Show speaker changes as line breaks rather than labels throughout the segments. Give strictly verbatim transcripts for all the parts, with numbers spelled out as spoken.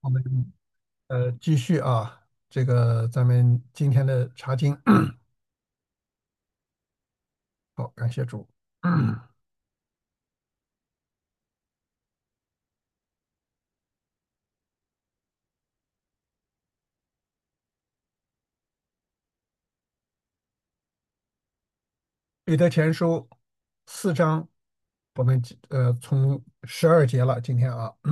我们呃继续啊，这个咱们今天的查经。好，感谢主。彼得前书四章，我们呃从十二节了，今天啊。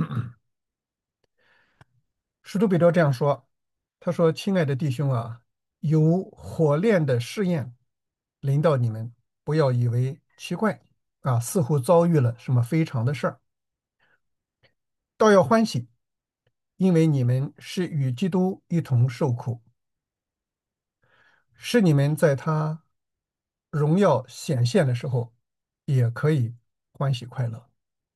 使徒彼得这样说，他说：“亲爱的弟兄啊，有火炼的试验临到你们，不要以为奇怪啊，似乎遭遇了什么非常的事儿，倒要欢喜，因为你们是与基督一同受苦。”是你们在他荣耀显现的时候，也可以欢喜快乐。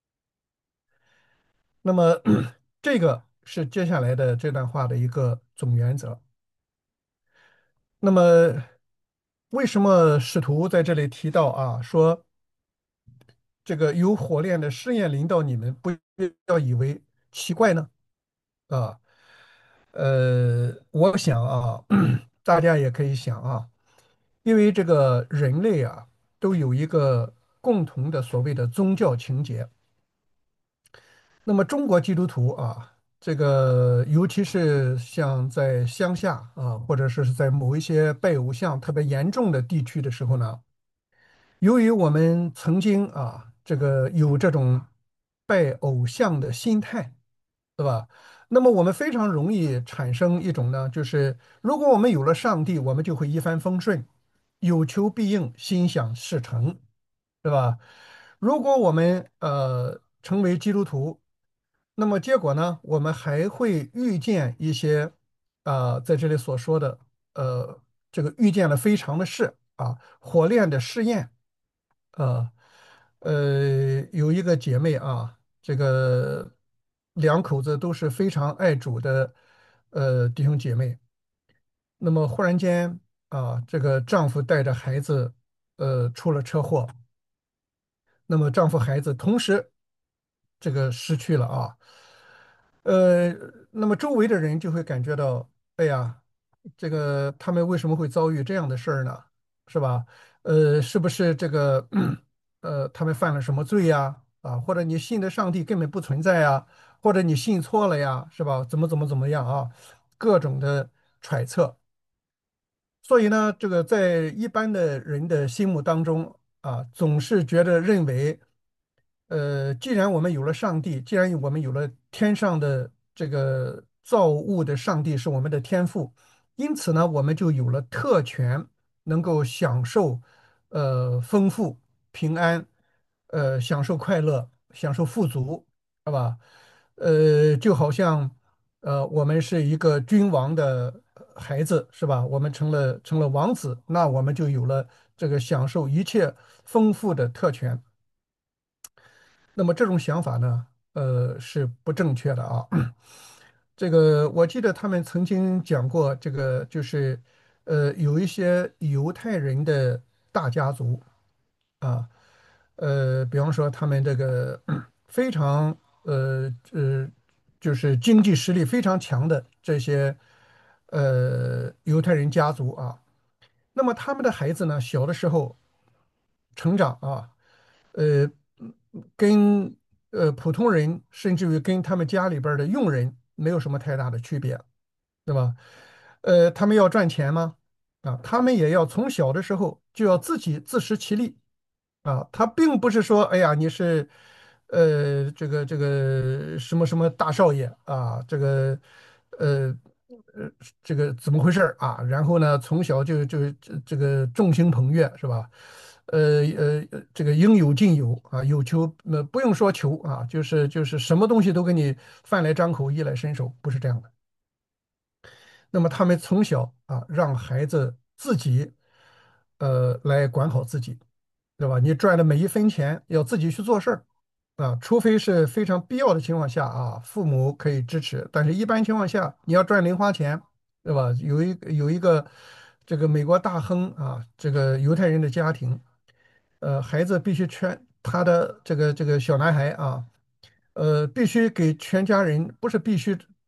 那么，这个是接下来的这段话的一个总原则。那么，为什么使徒在这里提到啊，说这个有火炼的试验临到你们，不要以为奇怪呢？啊，呃，我想啊，大家也可以想啊，因为这个人类啊，都有一个共同的所谓的宗教情节。那么中国基督徒啊，这个尤其是像在乡下啊，或者是在某一些拜偶像特别严重的地区的时候呢，由于我们曾经啊，这个有这种拜偶像的心态，对吧？那么我们非常容易产生一种呢，就是如果我们有了上帝，我们就会一帆风顺，有求必应，心想事成，对吧？如果我们呃成为基督徒，那么结果呢，我们还会遇见一些啊、在这里所说的呃这个遇见了非常的事啊，火炼的试验。呃呃，有一个姐妹啊，这个两口子都是非常爱主的呃弟兄姐妹。那么忽然间啊，这个丈夫带着孩子呃出了车祸，那么丈夫孩子同时这个失去了啊。呃，那么周围的人就会感觉到，哎呀，这个他们为什么会遭遇这样的事儿呢？是吧？呃，是不是这个呃他们犯了什么罪呀？啊，或者你信的上帝根本不存在呀？或者你信错了呀？是吧？怎么怎么怎么样啊？各种的揣测。所以呢，这个在一般的人的心目当中啊，总是觉得认为，呃，既然我们有了上帝，既然我们有了天上的这个造物的上帝是我们的天父，因此呢，我们就有了特权，能够享受呃丰富、平安，呃，享受快乐，享受富足，是吧？呃，就好像。呃，我们是一个君王的呃孩子，是吧？我们成了成了王子，那我们就有了这个享受一切丰富的特权。那么这种想法呢，呃，是不正确的啊。这个我记得他们曾经讲过，这个就是呃，有一些犹太人的大家族啊，呃，比方说他们这个非常呃呃，就是经济实力非常强的这些呃犹太人家族啊，那么他们的孩子呢，小的时候成长啊。呃，跟呃普通人，甚至于跟他们家里边儿的佣人没有什么太大的区别，对吧？呃，他们要赚钱吗？啊，他们也要从小的时候就要自己自食其力啊。他并不是说，哎呀，你是呃这个这个什么什么大少爷啊，这个呃呃这个怎么回事儿啊？然后呢，从小就就这这个众星捧月是吧？呃呃，呃这个应有尽有啊，有求呃不用说求啊，就是就是什么东西都给你饭来张口，衣来伸手，不是这样的。那么他们从小啊，让孩子自己呃来管好自己，对吧？你赚的每一分钱要自己去做事儿啊，除非是非常必要的情况下啊，父母可以支持，但是一般情况下，你要赚零花钱，对吧？有一有一个这个美国大亨啊，这个犹太人的家庭，呃，孩子必须全他的这个这个小男孩啊。呃，必须给全家人，不是必须，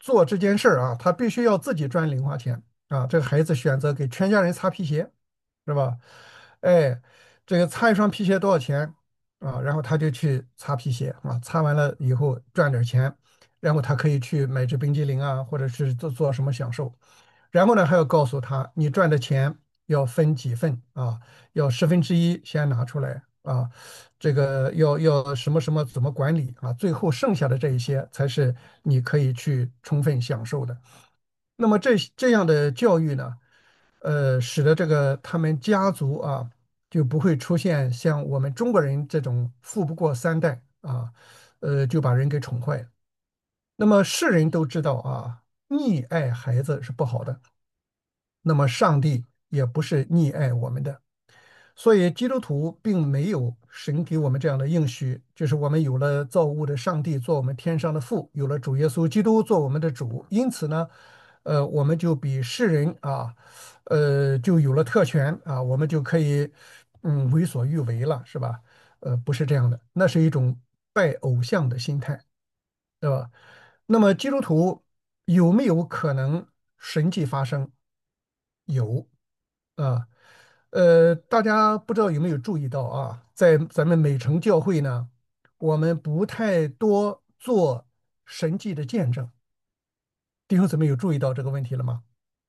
做这件事儿啊，他必须要自己赚零花钱啊。这个孩子选择给全家人擦皮鞋，是吧？哎，这个擦一双皮鞋多少钱啊？然后他就去擦皮鞋啊，擦完了以后赚点钱，然后他可以去买支冰激凌啊，或者是做做什么享受。然后呢，还要告诉他，你赚的钱要分几份啊？要十分之一先拿出来啊，这个要要什么什么怎么管理啊？最后剩下的这一些才是你可以去充分享受的。那么这这样的教育呢，呃，使得这个他们家族啊就不会出现像我们中国人这种富不过三代啊，呃，就把人给宠坏了。那么世人都知道啊，溺爱孩子是不好的。那么上帝也不是溺爱我们的，所以基督徒并没有神给我们这样的应许，就是我们有了造物的上帝做我们天上的父，有了主耶稣基督做我们的主，因此呢，呃，我们就比世人啊，呃，就有了特权啊，我们就可以嗯为所欲为了，是吧？呃，不是这样的，那是一种拜偶像的心态，对吧？那么基督徒有没有可能神迹发生？有啊，呃，大家不知道有没有注意到啊，在咱们美城教会呢，我们不太多做神迹的见证。弟兄姊妹有注意到这个问题了吗？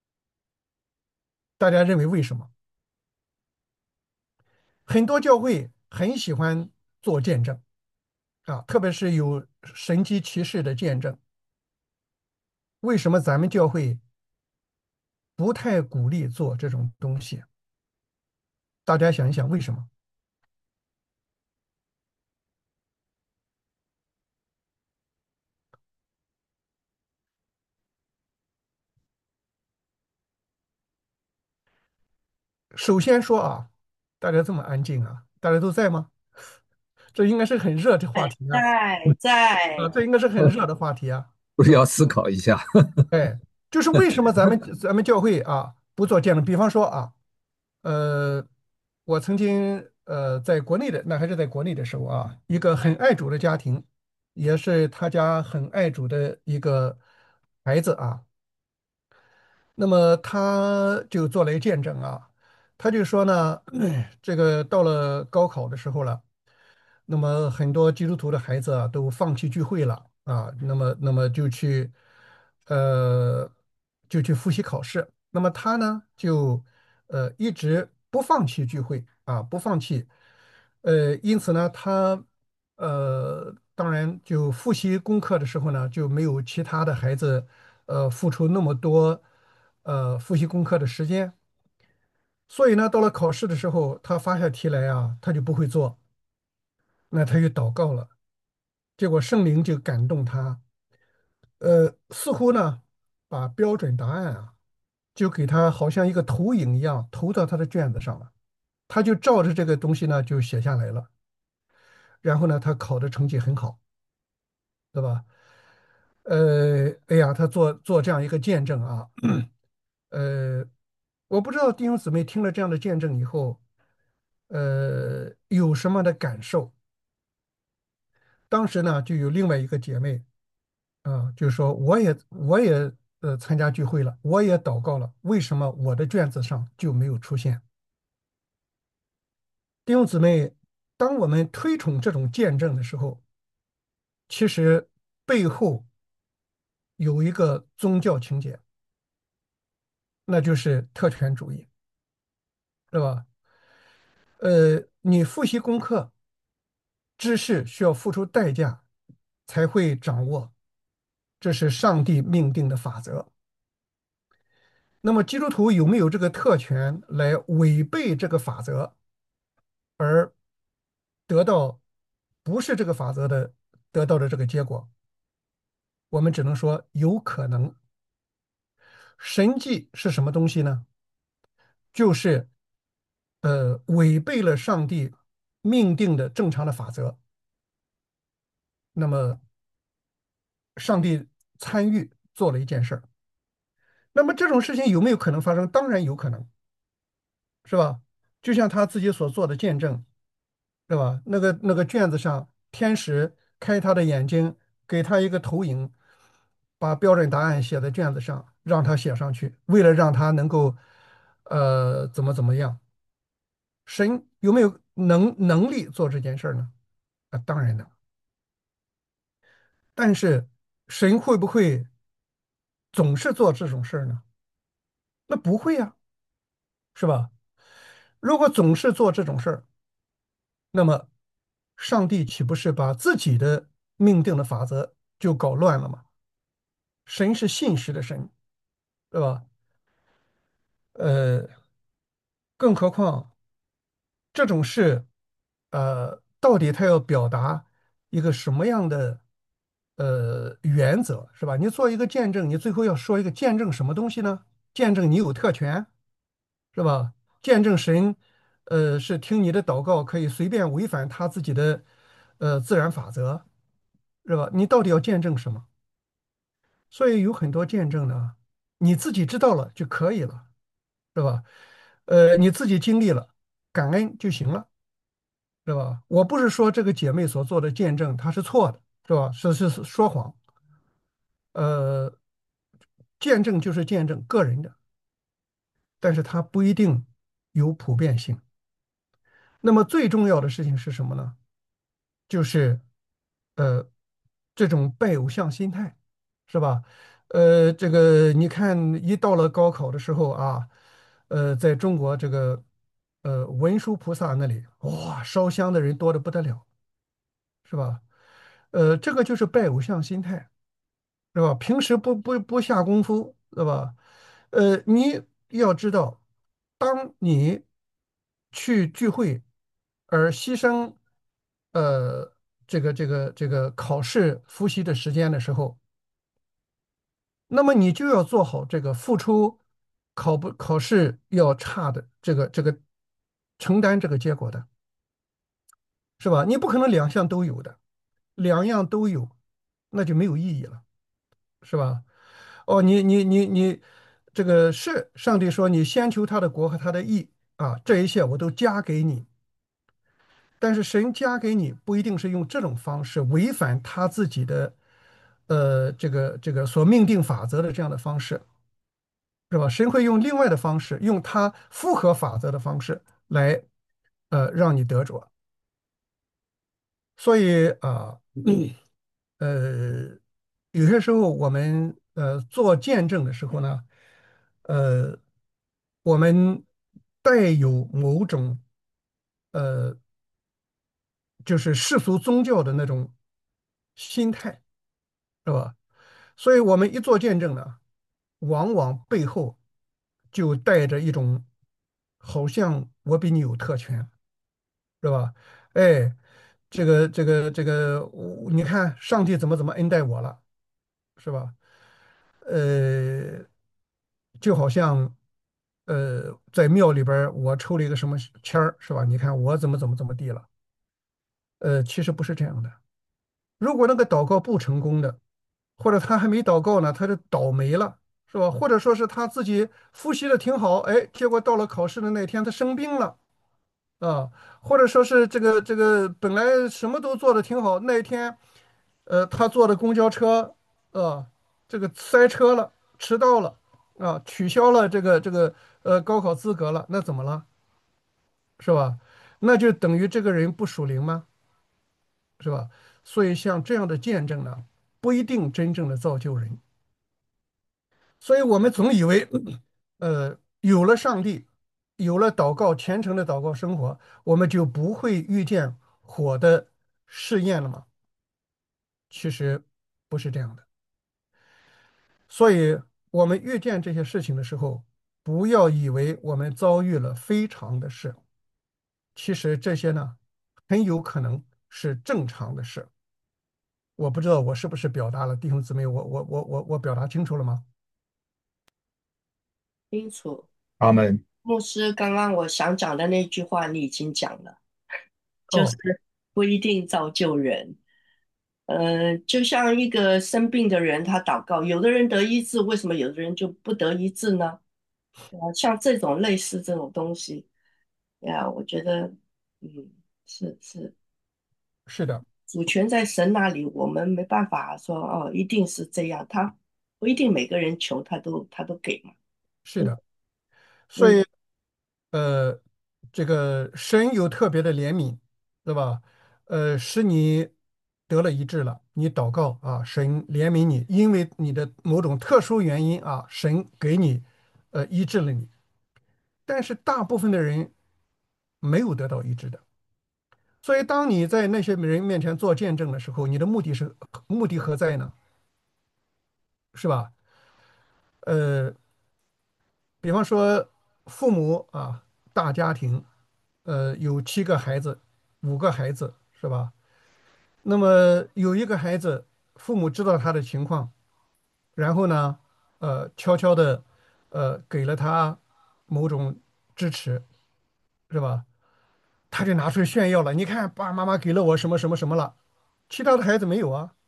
大家认为为什么？很多教会很喜欢做见证啊，特别是有神迹奇事的见证。为什么咱们教会不太鼓励做这种东西？大家想一想，为什么？首先说啊，大家这么安静啊，大家都在吗？这应该是很热的话题啊，
在
啊，
在，
这应该是很热的话题啊，是吧？
不是要思考一下。
哎，就是为什么咱们咱们教会啊不做见证？比方说啊，呃，我曾经呃在国内的，那还是在国内的时候啊，一个很爱主的家庭，也是他家很爱主的一个孩子啊，那么他就做了一个见证啊，他就说呢，这个到了高考的时候了。那么很多基督徒的孩子啊，都放弃聚会了啊，那么那么就去，呃，就去复习考试。那么他呢，就呃一直不放弃聚会啊，不放弃，呃，因此呢，他呃当然就复习功课的时候呢，就没有其他的孩子呃付出那么多呃复习功课的时间，所以呢，到了考试的时候，他发下题来啊，他就不会做。那他就祷告了，结果圣灵就感动他，呃，似乎呢把标准答案啊，就给他好像一个投影一样投到他的卷子上了，他就照着这个东西呢就写下来了，然后呢他考的成绩很好，对吧？呃，哎呀，他做做这样一个见证啊，呃，我不知道弟兄姊妹听了这样的见证以后，呃，有什么的感受？当时呢就有另外一个姐妹。啊，就是说我也我也呃参加聚会了，我也祷告了，为什么我的卷子上就没有出现？弟兄姊妹，当我们推崇这种见证的时候，其实背后有一个宗教情节，那就是特权主义，是吧？呃，你复习功课，知识需要付出代价才会掌握，这是上帝命定的法则。那么基督徒有没有这个特权来违背这个法则，而得到不是这个法则的得到的这个结果？我们只能说有可能。神迹是什么东西呢？就是呃违背了上帝命定的正常的法则。那么上帝参与做了一件事儿，那么这种事情有没有可能发生？当然有可能，是吧？就像他自己所做的见证，对吧？那个那个卷子上，天使开他的眼睛，给他一个投影， 把标准答案写在卷子上，让他写上去，为了让他能够呃怎么怎么样。神有没有能能力做这件事儿呢？啊，当然的。但是神会不会总是做这种事儿呢？那不会呀，是吧？如果总是做这种事儿，那么上帝岂不是把自己的命定的法则就搞乱了吗？神是信实的神，对吧？呃，更何况这种事，呃，到底他要表达一个什么样的呃原则，是吧？你做一个见证，你最后要说一个见证什么东西呢？见证你有特权，是吧？见证神，呃，是听你的祷告可以随便违反他自己的呃自然法则，是吧？你到底要见证什么？所以有很多见证呢，你自己知道了就可以了，是吧？呃，你自己经历了，感恩就行了，是吧？我不是说这个姐妹所做的见证她是错的，是吧？是是是说谎，呃，见证就是见证个人的，但是它不一定有普遍性。那么最重要的事情是什么呢？就是呃这种拜偶像心态，是吧？呃，这个你看，一到了高考的时候啊，呃，在中国这个呃文殊菩萨那里，哇，烧香的人多得不得了，是吧？呃，这个就是拜偶像心态，是吧？平时不不不下功夫，对吧？呃，你要知道，当你去聚会而牺牲呃这个这个这个考试复习的时间的时候，那么你就要做好这个付出考不考试要差的这个这个承担这个结果的，是吧？你不可能两项都有的，两样都有，那就没有意义了，是吧？哦，你你你你，这个是上帝说你先求他的国和他的义啊，这一切我都加给你。但是神加给你不一定是用这种方式违反他自己的呃这个这个所命定法则的这样的方式，是吧？神会用另外的方式，用他符合法则的方式来呃让你得着。所以啊，呃，有些时候我们呃做见证的时候呢，呃，我们带有某种呃，就是世俗宗教的那种心态，是吧？所以我们一做见证呢，往往背后就带着一种好像我比你有特权，是吧？哎，这个这个这个，我你看上帝怎么怎么恩待我了，是吧？呃，就好像呃，在庙里边儿我抽了一个什么签儿，是吧？你看我怎么怎么怎么地了。呃，其实不是这样的。如果那个祷告不成功的，或者他还没祷告呢，他就倒霉了，是吧？或者说是他自己复习的挺好，哎，结果到了考试的那天他生病了啊，或者说是这个这个本来什么都做的挺好，那一天呃他坐的公交车啊这个塞车了，迟到了啊，取消了这个这个呃高考资格了，那怎么了？是吧？那就等于这个人不属灵吗？是吧？所以像这样的见证呢，不一定真正的造就人。所以我们总以为，呃，有了上帝，有了祷告，虔诚的祷告生活，我们就不会遇见火的试验了吗？其实不是这样的。所以，我们遇见这些事情的时候，不要以为我们遭遇了非常的事，其实这些呢，很有可能是正常的事。我不知道我是不是表达了，弟兄姊妹，我我我我我表达清楚了吗？
清楚。
他们
牧师，刚刚我想讲的那句话你已经讲了，就是
哦，
不一定造就人。呃，就像一个生病的人，他祷告，有的人得医治，为什么有的人就不得医治呢？啊，像这种类似这种东西，呀，我觉得，嗯，是是，
是的，
主权在神那里，我们没办法说哦，一定是这样。他不一定每个人求他都他都给嘛。
是的，所
嗯
以呃，这个神有特别的怜悯，对吧？呃，使你得了医治了，你祷告啊，神怜悯你，因为你的某种特殊原因啊，神给你呃医治了你。但是大部分的人没有得到医治的，所以当你在那些人面前做见证的时候，你的目的是目的何在呢？是吧？呃，比方说父母啊，大家庭，呃，有七个孩子，五个孩子，是吧？那么有一个孩子，父母知道他的情况，然后呢，呃，悄悄的，呃，给了他某种支持，是吧？他就拿出来炫耀了，你看，爸爸妈妈给了我什么什么什么了，其他的孩子没有啊。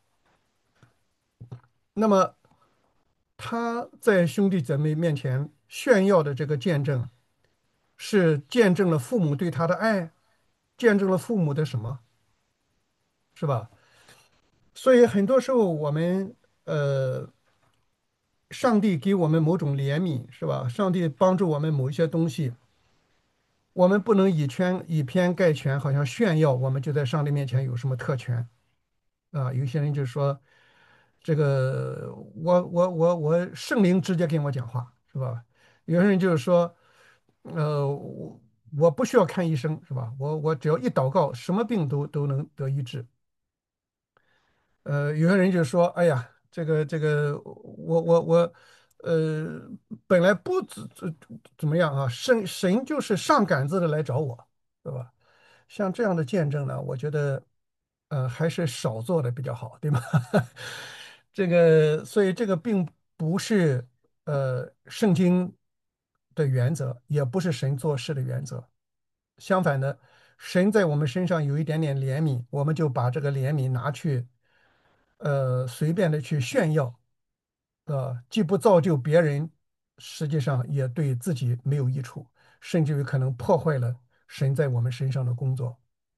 那么他在兄弟姐妹面前炫耀的这个见证，是见证了父母对他的爱，见证了父母的什么，是吧？所以很多时候我们呃，上帝给我们某种怜悯，是吧？上帝帮助我们某一些东西，我们不能以偏以偏概全，好像炫耀我们就在上帝面前有什么特权啊？有些人就说这个我我我我圣灵直接跟我讲话，是吧？有些人就是说，呃，我我不需要看医生，是吧？我我只要一祷告，什么病都都能得医治。呃，有些人就说：“哎呀，这个这个，我我我，呃，本来不怎怎怎么样啊，神神就是上杆子的来找我，对吧？像这样的见证呢，我觉得，呃，还是少做的比较好，对吗？这个，所以这个并不是呃圣经的原则，也不是神做事的原则。相反的，神在我们身上有一点点怜悯，我们就把这个怜悯拿去。”呃随便的去炫耀，呃，既不造就别人，实际上也对自己没有益处，甚至于可能破坏了神在我们身上的工作。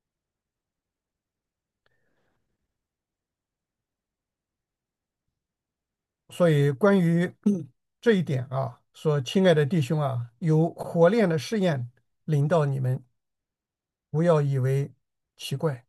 所以关于这一点啊，说亲爱的弟兄啊，有火炼的试验临到你们，不要以为奇怪。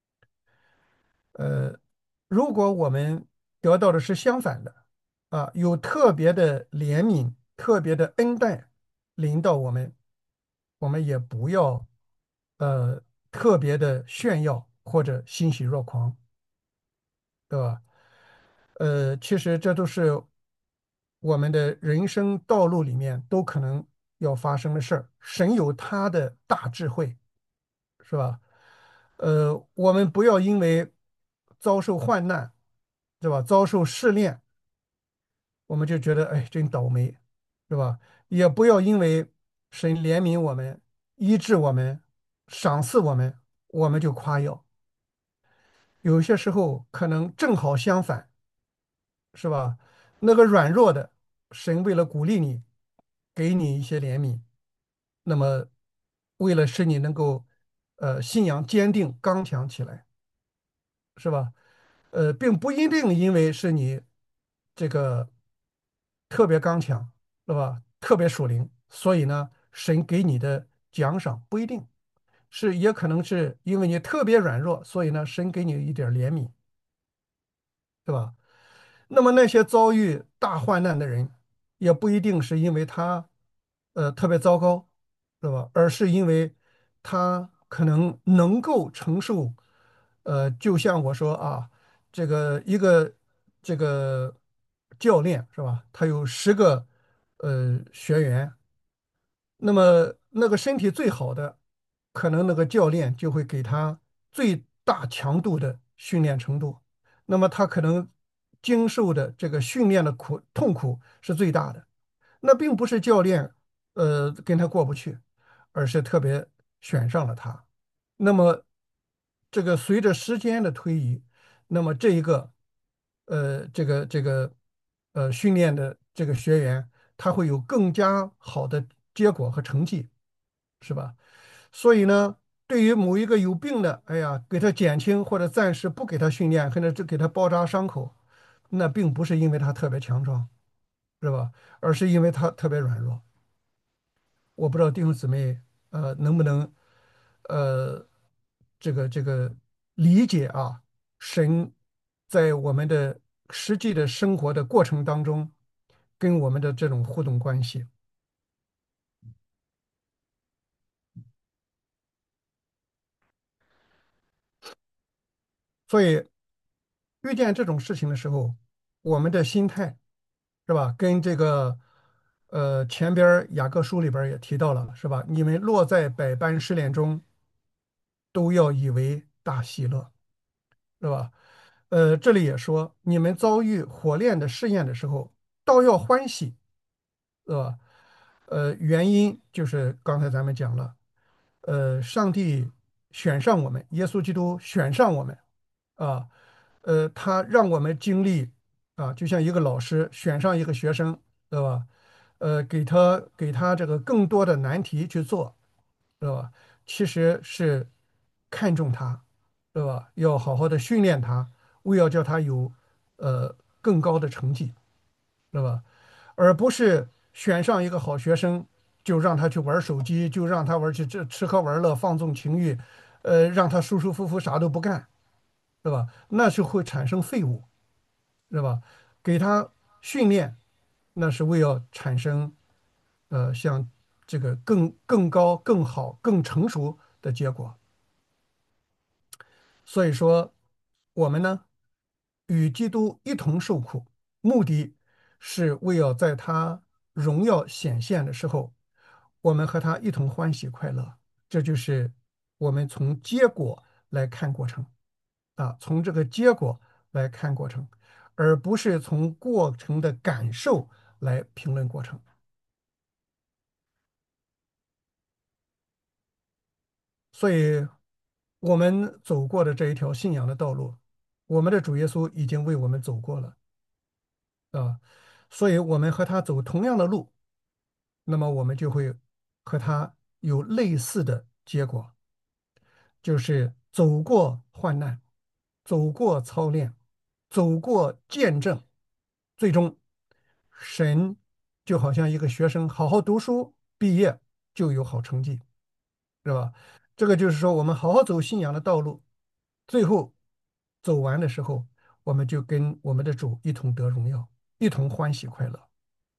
呃，如果我们得到的是相反的，啊，有特别的怜悯、特别的恩待临到我们，我们也不要呃特别的炫耀或者欣喜若狂，对吧？呃，其实这都是我们的人生道路里面都可能要发生的事儿。神有他的大智慧，是吧？呃，我们不要因为遭受患难，对吧？遭受试炼，我们就觉得哎，真倒霉，是吧？也不要因为神怜悯我们、医治我们、赏赐我们，我们就夸耀。有些时候可能正好相反，是吧？那个软弱的，神为了鼓励你，给你一些怜悯，那么为了使你能够呃信仰坚定刚强起来，是吧？呃，并不一定因为是你这个特别刚强，是吧？特别属灵，所以呢，神给你的奖赏不一定是，也可能是因为你特别软弱，所以呢，神给你一点儿怜悯，对吧？那么那些遭遇大患难的人，也不一定是因为他呃特别糟糕，对吧？而是因为他可能能够承受，呃，就像我说啊，这个一个这个教练是吧？他有十个呃学员，那么那个身体最好的，可能那个教练就会给他最大强度的训练程度，那么他可能经受的这个训练的苦痛苦是最大的。那并不是教练呃跟他过不去，而是特别选上了他。那么这个随着时间的推移，那么这一个呃这个这个呃训练的这个学员，他会有更加好的结果和成绩，是吧？所以呢，对于某一个有病的，哎呀，给他减轻或者暂时不给他训练，或者只给他包扎伤口， 那并不是因为他特别强壮，是吧？而是因为他特别软弱。我不知道弟兄姊妹呃能不能呃这个这个理解啊，神在我们的实际的生活的过程当中跟我们的这种互动关系。所以遇见这种事情的时候，我们的心态是吧？跟这个呃前边儿雅各书里边儿也提到了是吧？你们落在百般试炼中，都要以为大喜乐，是吧？呃，这里也说，你们遭遇火炼的试验的时候，倒要欢喜，是吧？呃，原因就是刚才咱们讲了，呃，上帝选上我们，耶稣基督选上我们，啊，呃，他让我们经历啊，就像一个老师选上一个学生，对吧？呃，给他给他这个更多的难题去做，对吧？其实是看重他，对吧？要好好的训练他，为要叫他有呃更高的成绩，对吧？而不是选上一个好学生就让他去玩手机，就让他玩去这吃喝玩乐、放纵情欲，呃，让他舒舒服服啥都不干，对吧？那是会产生废物，对吧？给他训练，那是为要产生呃像这个更更高、更好、更成熟的结果。所以说，我们呢与基督一同受苦，目的是为要在他荣耀显现的时候，我们和他一同欢喜快乐。这就是我们从结果来看过程啊，从这个结果来看过程，而不是从过程的感受来评论过程。所以，我们走过的这一条信仰的道路，我们的主耶稣已经为我们走过了。啊，所以我们和他走同样的路，那么我们就会和他有类似的结果，就是走过患难，走过操练，走过见证，最终神就好像一个学生好好读书，毕业就有好成绩，是吧？这个就是说，我们好好走信仰的道路，最后走完的时候，我们就跟我们的主一同得荣耀，一同欢喜快乐。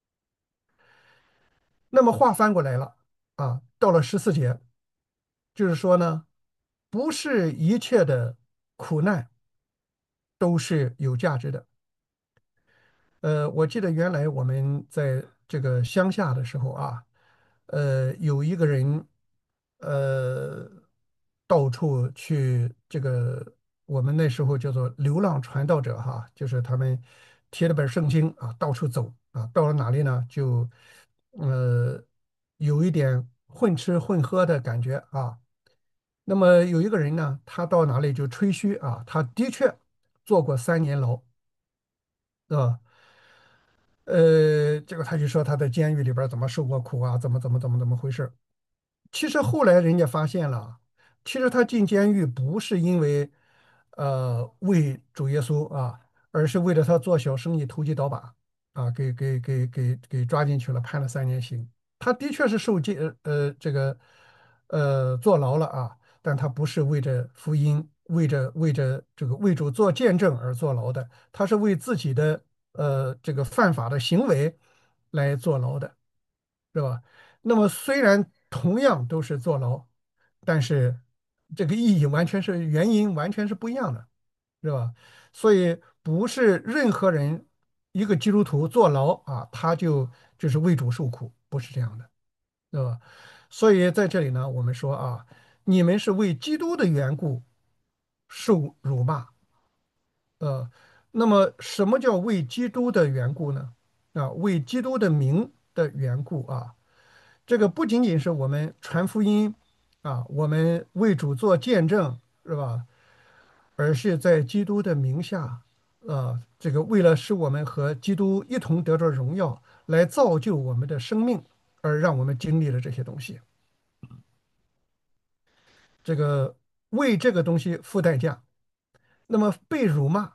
那么话翻过来了啊，到了十四节，就是说呢，不是一切的苦难都是有价值的。呃，我记得原来我们在这个乡下的时候啊，呃，有一个人，呃，到处去这个，我们那时候叫做流浪传道者哈，就是他们贴了本圣经啊，到处走啊，到了哪里呢，就呃有一点混吃混喝的感觉啊。那么有一个人呢，他到哪里就吹嘘啊，他的确坐过三年牢，是吧？呃，这个他就说他在监狱里边儿怎么受过苦啊，怎么怎么怎么怎么回事。其实后来人家发现了，其实他进监狱不是因为呃为主耶稣啊，而是为了他做小生意投机倒把啊，给给给给给抓进去了，判了三年刑。他的确是受监呃呃这个呃坐牢了啊，但他不是为着福音，为着为着这个为主做见证而坐牢的，他是为自己的呃这个犯法的行为来坐牢的。是吧？那么虽然同样都是坐牢，但是这个意义完全是原因完全是不一样的，是吧？所以不是任何人一个基督徒坐牢啊，他就就是为主受苦，不是这样的，对吧？所以在这里呢，我们说啊，你们是为基督的缘故受辱骂，呃，那么什么叫为基督的缘故呢？啊，为基督的名的缘故啊。这个不仅仅是我们传福音啊，我们为主做见证，是吧？而是在基督的名下，啊，这个为了使我们和基督一同得着荣耀，来造就我们的生命，而让我们经历了这些东西。这个为这个东西付代价，那么被辱骂。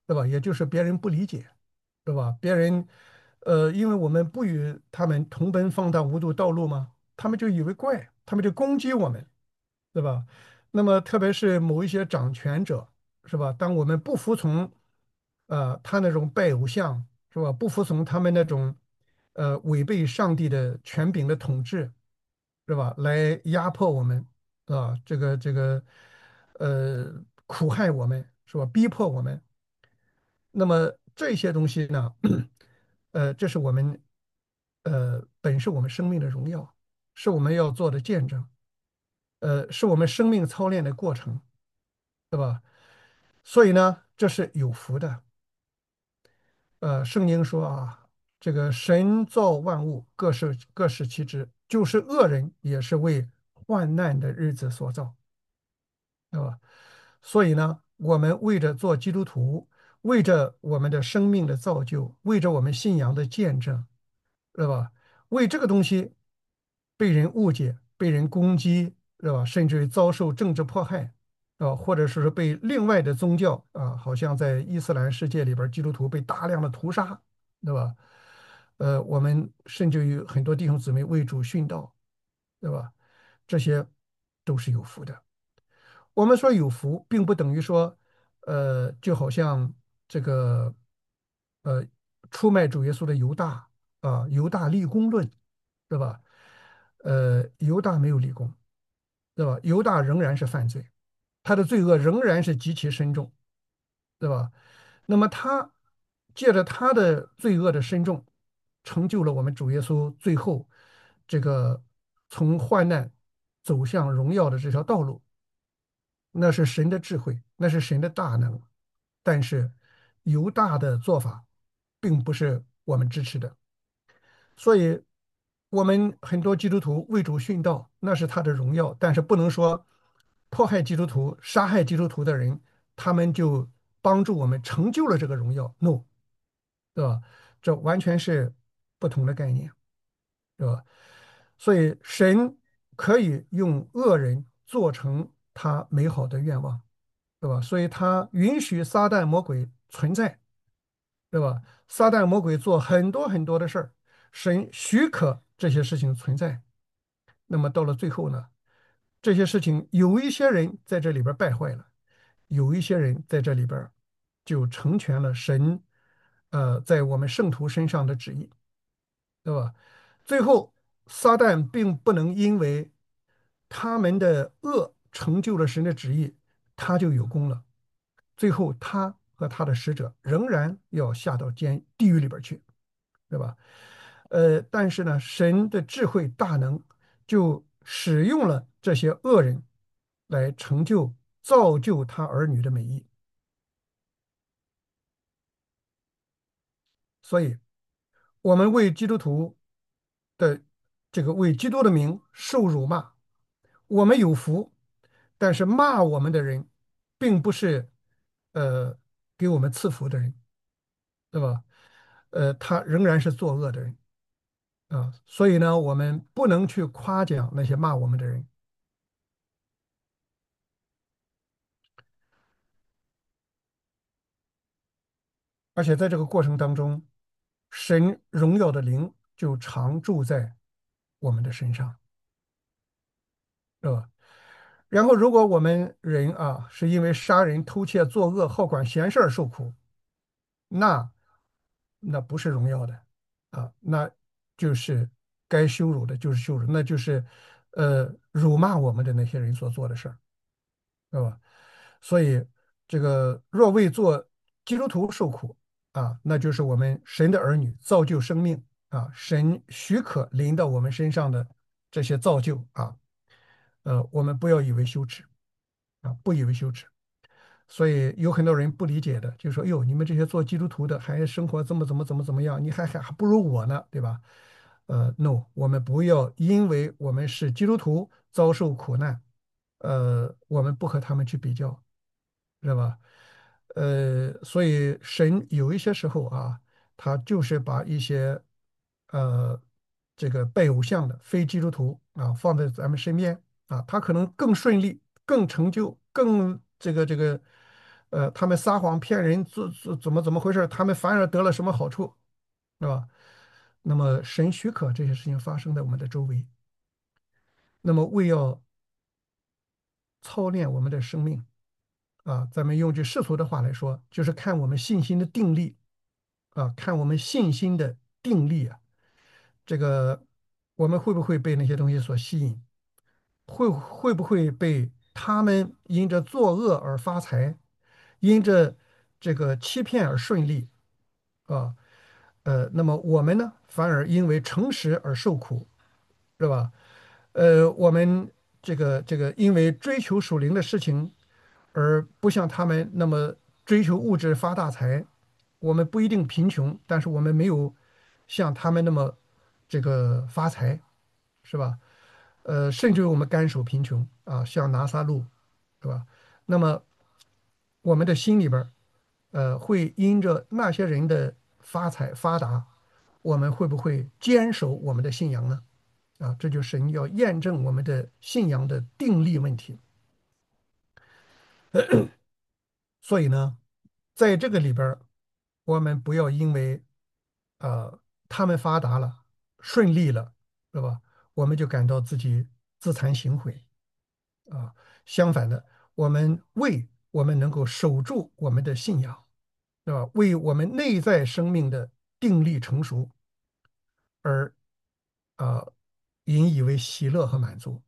对吧？也就是别人不理解，对吧？别人，呃，因为我们不与他们同奔放荡无度道路嘛，他们就以为怪，他们就攻击我们，对吧？那么特别是某一些掌权者，是吧？当我们不服从，呃，他那种拜偶像，是吧？不服从他们那种，呃，违背上帝的权柄的统治，是吧？来压迫我们，啊，这个这个，呃，苦害我们，是吧？逼迫我们。那么这些东西呢，呃，这是我们，呃，本是我们生命的荣耀，是我们要做的见证，呃，是我们生命操练的过程，对吧？所以呢，这是有福的。呃，圣经说啊，这个神造万物，各司各司其职，就是恶人也是为患难的日子所造，对吧？所以呢，我们为着做基督徒，为着我们的生命的造就，为着我们信仰的见证，对吧？为这个东西被人误解、被人攻击，对吧？甚至于遭受政治迫害，啊，或者是被另外的宗教啊，好像在伊斯兰世界里边，基督徒被大量的屠杀，对吧？呃，我们甚至于很多弟兄姊妹为主殉道，对吧？这些都是有福的。我们说有福，并不等于说，呃，就好像这个，呃，出卖主耶稣的犹大啊，犹大立功论，对吧？呃，犹大没有立功，对吧？犹大仍然是犯罪，他的罪恶仍然是极其深重，对吧？那么他借着他的罪恶的深重，成就了我们主耶稣最后这个从患难走向荣耀的这条道路。那是神的智慧，那是神的大能。但是犹大的做法并不是我们支持的，所以我们很多基督徒为主殉道，那是他的荣耀，但是不能说迫害基督徒、杀害基督徒的人，他们就帮助我们成就了这个荣耀。No，对吧？这完全是不同的概念，对吧？所以神可以用恶人做成他美好的愿望，对吧？所以他允许撒旦魔鬼存在，对吧？撒旦魔鬼做很多很多的事儿，神许可这些事情存在。那么到了最后呢，这些事情有一些人在这里边败坏了，有一些人在这里边就成全了神，呃，在我们圣徒身上的旨意，对吧？最后，撒旦并不能因为他们的恶成就了神的旨意，他就有功了。最后，他和他的使者仍然要下到监地狱里边去，对吧？呃，但是呢，神的智慧大能就使用了这些恶人来成就、造就他儿女的美意。所以，我们为基督徒的这个为基督的名受辱骂，我们有福，但是骂我们的人，并不是呃给我们赐福的人，对吧？呃，他仍然是作恶的人啊，所以呢，我们不能去夸奖那些骂我们的人，而且在这个过程当中，神荣耀的灵就常住在我们的身上，是吧？然后，如果我们人啊是因为杀人、偷窃、作恶、好管闲事儿受苦，那那不是荣耀的啊，那就是该羞辱的，就是羞辱，那就是呃辱骂我们的那些人所做的事儿，对吧？所以这个若为做基督徒受苦啊，那就是我们神的儿女造就生命啊，神许可临到我们身上的这些造就啊，呃，我们不要以为羞耻啊，不以为羞耻。所以有很多人不理解的，就说：“哟，你们这些做基督徒的还生活这么怎么怎么怎么样，你还还还不如我呢，对吧？”呃，no，我们不要因为我们是基督徒遭受苦难，呃，我们不和他们去比较，是吧？呃，所以神有一些时候啊，他就是把一些呃这个拜偶像的非基督徒啊放在咱们身边啊，他可能更顺利、更成就、更这个这个呃，他们撒谎骗人，怎怎怎么怎么回事？他们反而得了什么好处，是吧？那么神许可这些事情发生在我们的周围，那么为要操练我们的生命啊，咱们用句世俗的话来说，就是看我们信心的定力啊，看我们信心的定力啊，这个我们会不会被那些东西所吸引？会会不会被他们因着作恶而发财，因着这个欺骗而顺利啊？呃，那么我们呢，反而因为诚实而受苦，是吧？呃，我们这个这个因为追求属灵的事情，而不像他们那么追求物质发大财。我们不一定贫穷，但是我们没有像他们那么这个发财，是吧？呃，甚至于我们甘守贫穷啊，像拿撒路，是吧？那么我们的心里边儿，呃，会因着那些人的发财发达，我们会不会坚守我们的信仰呢？啊，这就是神要验证我们的信仰的定力问题。所以呢，在这个里边儿，我们不要因为呃他们发达了、顺利了，是吧？我们就感到自己自惭形秽啊。相反的，我们为我们能够守住我们的信仰，对吧？为我们内在生命的定力成熟而呃引以为喜乐和满足。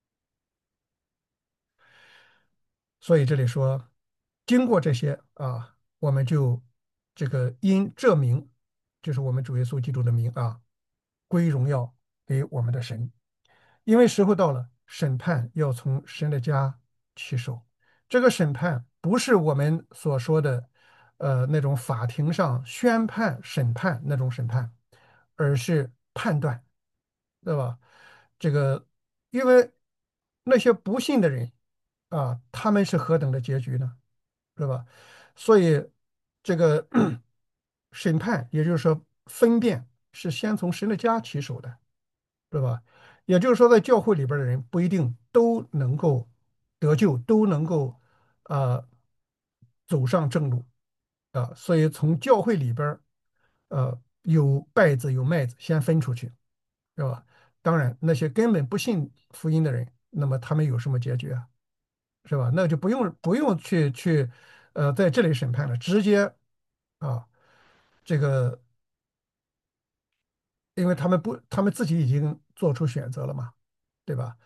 所以这里说，经过这些啊，我们就这个因这名，就是我们主耶稣基督的名啊，归荣耀给我们的神。因为时候到了，审判要从神的家起手。这个审判不是我们所说的呃那种法庭上宣判审判那种审判，而是判断，对吧？这个因为那些不信的人啊，他们是何等的结局呢？是吧？所以这个审判，也就是说分辨，是先从神的家起手的，对吧？也就是说，在教会里边的人不一定都能够得救，都能够呃走上正路啊，所以从教会里边儿呃有稗子有麦子，先分出去，是吧？当然，那些根本不信福音的人，那么他们有什么结局啊？是吧？那就不用不用去去呃在这里审判了，直接啊这个，因为他们不，他们自己已经做出选择了嘛，对吧？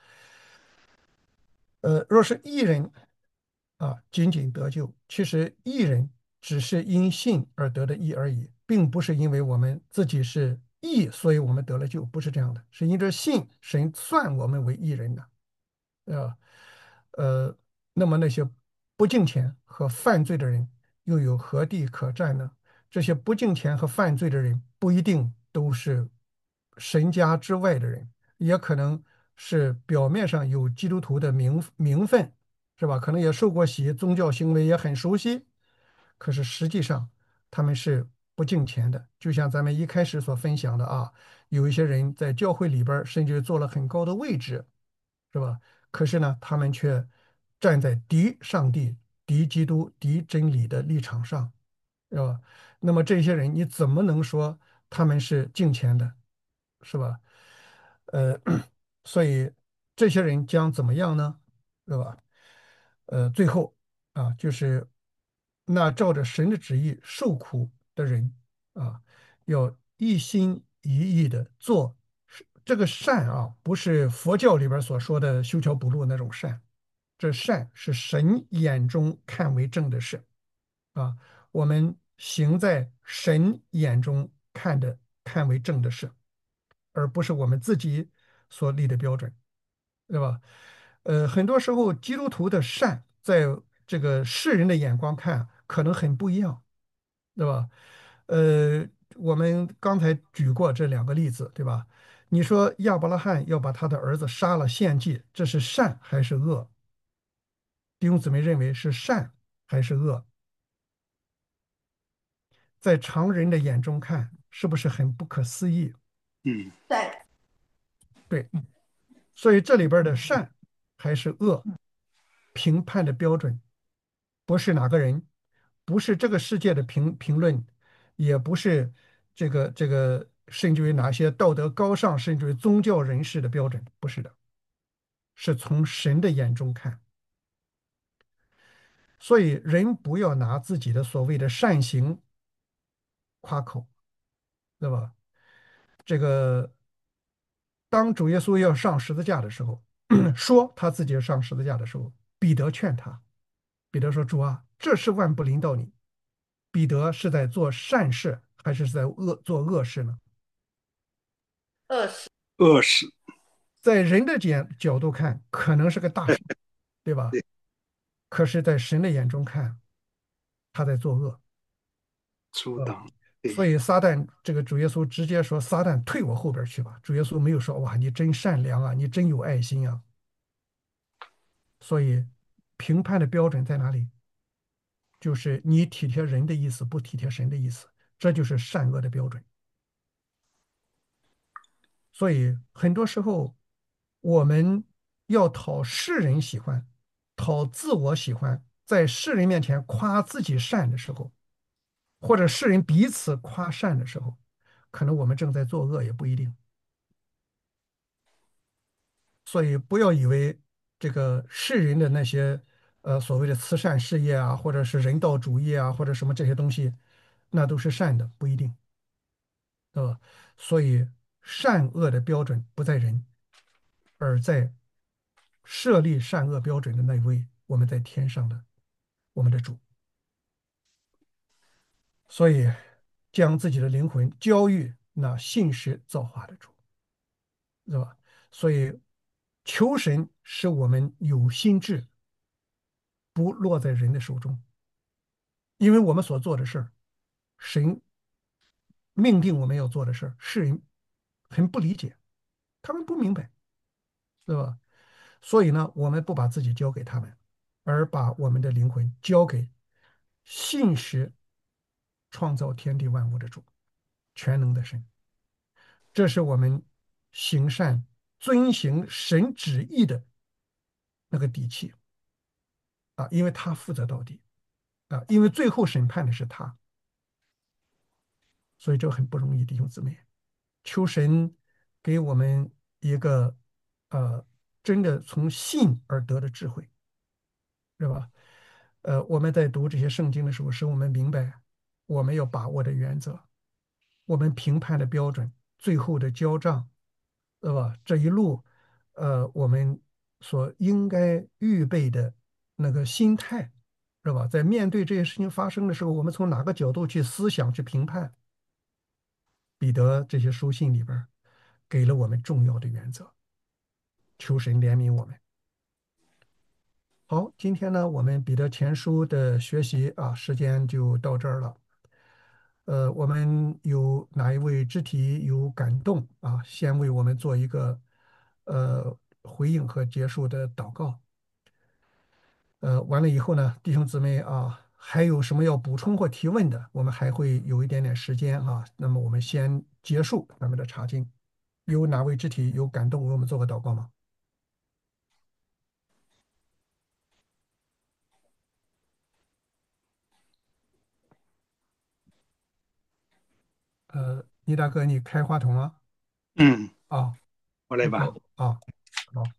呃，若是一人啊仅仅得救，其实一人只是因信而得的义而已，并不是因为我们自己是义，所以我们得了救，不是这样的，是因着信，神算我们为义人的。啊，呃，那么那些不敬虔和犯罪的人又有何地可占呢？这些不敬虔和犯罪的人不一定都是神家之外的人，也可能是表面上有基督徒的名名分，是吧？可能也受过洗，宗教行为也很熟悉，可是实际上他们是不敬虔的。就像咱们一开始所分享的啊，有一些人在教会里边儿甚至做了很高的位置，是吧？可是呢，他们却站在敌上帝、敌基督、敌真理的立场上，是吧？那么这些人，你怎么能说他们是敬虔的，是吧？呃，所以这些人将怎么样呢？是吧？呃，最后啊，就是那照着神的旨意受苦的人啊，要一心一意的做这个善啊，不是佛教里边所说的修桥补路那种善，这善是神眼中看为正的事啊，我们行在神眼中看的看为正的事，而不是我们自己所立的标准。对吧？呃，很多时候基督徒的善，在这个世人的眼光看，可能很不一样，对吧？呃，我们刚才举过这两个例子，对吧？你说亚伯拉罕要把他的儿子杀了献祭，这是善还是恶？弟兄姊妹认为是善还是恶？在常人的眼中看，是不是很不可思议？
嗯
在
对，所以这里边的善还是恶，评判的标准不是哪个人。 不是这个世界的评评论，也不是这个这个，甚至于哪些道德高尚，甚至于宗教人士的标准，不是的，是从神的眼中看。所以人不要拿自己的所谓的善行夸口，对吧？这个当主耶稣要上十字架的时候，说他自己要上十字架的时候，彼得劝他，彼得说：“主啊，这事万不临到你。”彼得是在做善事，还是在恶做恶事呢？
二十
恶事。
在人的角角度看，可能是个大
对
事，对吧？
对，
可是，在神的眼中看，他在作恶。呃，
阻挡。对。
所以撒旦这个主耶稣直接说：“撒旦退我后边去吧。”主耶稣没有说：“哇，你真善良啊，你真有爱心啊。”所以，评判的标准在哪里？就是你体贴人的意思，不体贴神的意思，这就是善恶的标准。所以很多时候，我们要讨世人喜欢，讨自我喜欢，在世人面前夸自己善的时候，或者世人彼此夸善的时候，可能我们正在作恶，也不一定。所以不要以为这个世人的那些呃所谓的慈善事业啊，或者是人道主义啊，或者什么这些东西，那都是善的，不一定，对吧？所以善恶的标准不在人，而在设立善恶标准的那位我们在天上的我们的主。所以将自己的灵魂交予那信实造化的主，是吧？所以求神使我们有心智不落在人的手中，因为我们所做的事儿，神命定我们要做的事儿，世人很不理解，他们不明白，对吧？所以呢，我们不把自己交给他们，而把我们的灵魂交给信实创造天地万物的主，全能的神。这是我们行善、遵行神旨意的那个底气啊，因为他负责到底啊，因为最后审判的是他，所以这很不容易，弟兄姊妹。求神给我们一个呃，真的从信而得的智慧，是吧？呃，我们在读这些圣经的时候，使我们明白我们要把握的原则，我们评判的标准，最后的交账，对吧？这一路，呃，我们所应该预备的那个心态，是吧？在面对这些事情发生的时候，我们从哪个角度去思想、去评判？彼得这些书信里边儿给了我们重要的原则，求神怜悯我们。好，今天呢，我们彼得前书的学习啊，时间就到这儿了。呃，我们有哪一位肢体有感动啊？先为我们做一个呃回应和结束的祷告。呃，完了以后呢，弟兄姊妹啊，还有什么要补充或提问的，我们还会有一点点时间啊。那么我们先结束咱们的查经。有哪位肢体有感动，为我们做个祷告吗？呃，倪大哥，你开话筒啊？
嗯，
啊，你好
我来吧。
啊，好。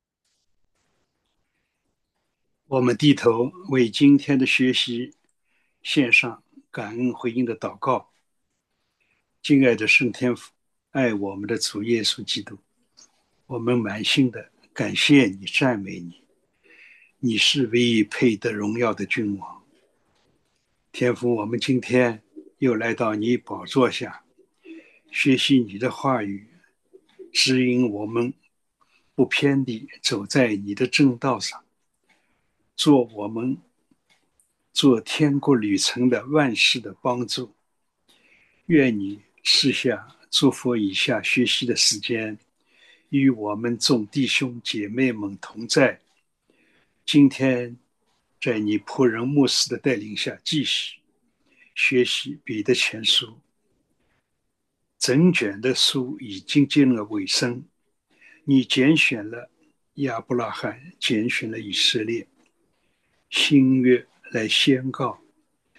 我们低头为今天的学习献上感恩回应的祷告。敬爱的圣天父，爱我们的主耶稣基督，我们满心的感谢你、赞美你。你是唯一配得荣耀的君王。天父，我们今天又来到你宝座下，学习你的话语，指引我们不偏离，走在你的正道上，做我们做天国旅程的万事的帮助。愿你赐下祝福以下学习的时间，与我们众弟兄姐妹们同在。今天在你仆人牧师的带领下，继续学习彼得前书。整卷的书已经进了尾声，你拣选了亚伯拉罕，拣选了以色列，新约来宣告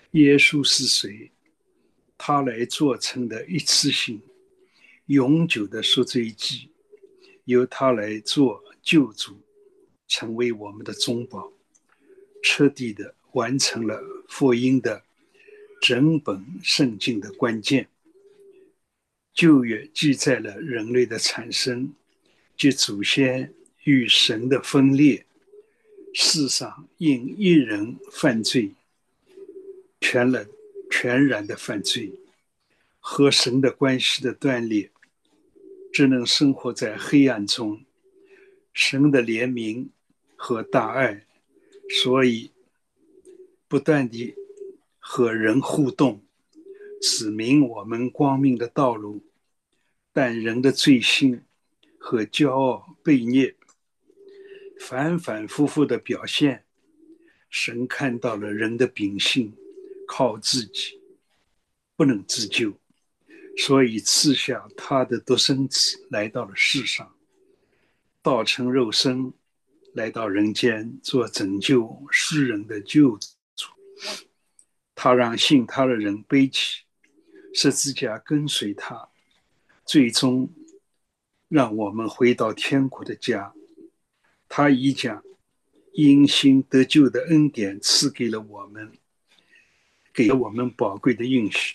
耶稣是谁？他来做成的一次性、永久的赎罪祭，由他来做救主，成为我们的中保，彻底的完成了福音的整本圣经的关键。旧约记载了人类的产生及祖先与神的分裂，世上因一人犯罪，全然全然的犯罪，和神的关系的断裂，只能生活在黑暗中。神的怜悯和大爱，所以不断地和人互动，指明我们光明的道路。但人的罪性和骄傲悖逆，反反复复的表现，神看到了人的秉性，靠自己不能自救，所以赐下他的独生子来到了世上，道成肉身，来到人间做拯救世人的救主。他让信他的人背起十字架跟随他，最终让我们回到天国的家。他已将因信得救的恩典赐给了我们，给了我们宝贵的应许。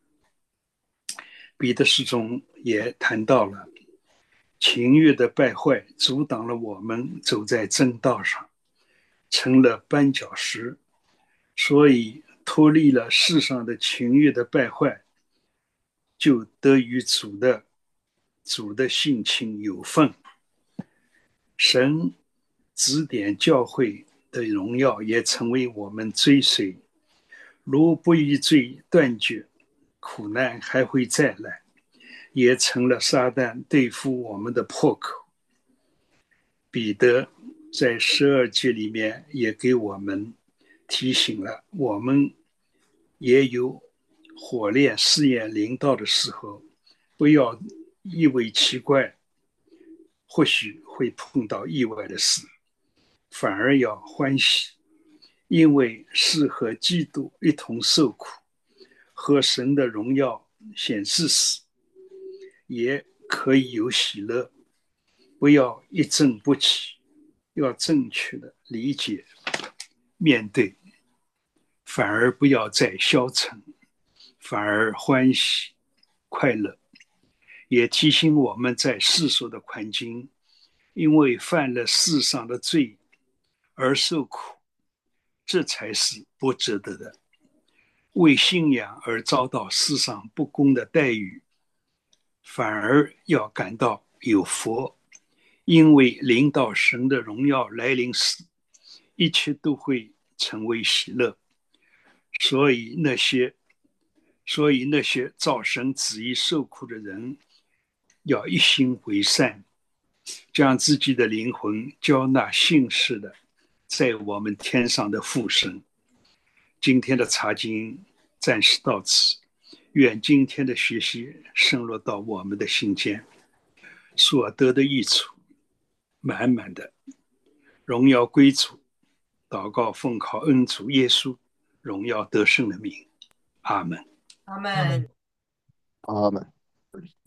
彼得书中也谈到了情欲的败坏阻挡了我们走在正道上，成了绊脚石，所以脱离了世上的情欲的败坏，就得与主的主的性情有份。神指点教会的荣耀也成为我们追随，如不与罪断绝，苦难还会再来，也成了撒旦对付我们的破口。彼得在十二节里面也给我们提醒了，我们也有火炼试验临到的时候，不要以为奇怪，或许会碰到意外的事，反而要欢喜，因为是和基督一同受苦，和神的荣耀显示时，也可以有喜乐。不要一正不起，要正确的理解面对，反而不要再消沉，反而欢喜快乐。也提醒我们在世俗的环境，因为犯了世上的罪而受苦，这才是不值得的。为信仰而遭到世上不公的待遇，反而要感到有福，因为临到神的荣耀来临时，一切都会成为喜乐。所以那些所以那些照神旨意受苦的人，要一心为善，将自己的灵魂交纳信实的在我们天上的父神。今天的查经暂时到此，愿今天的学习深入到我们的心间，所得的益处满满的，荣耀归主。祷告奉靠恩主耶稣荣耀得胜的名，阿门。
阿
阿门。
门。
阿门。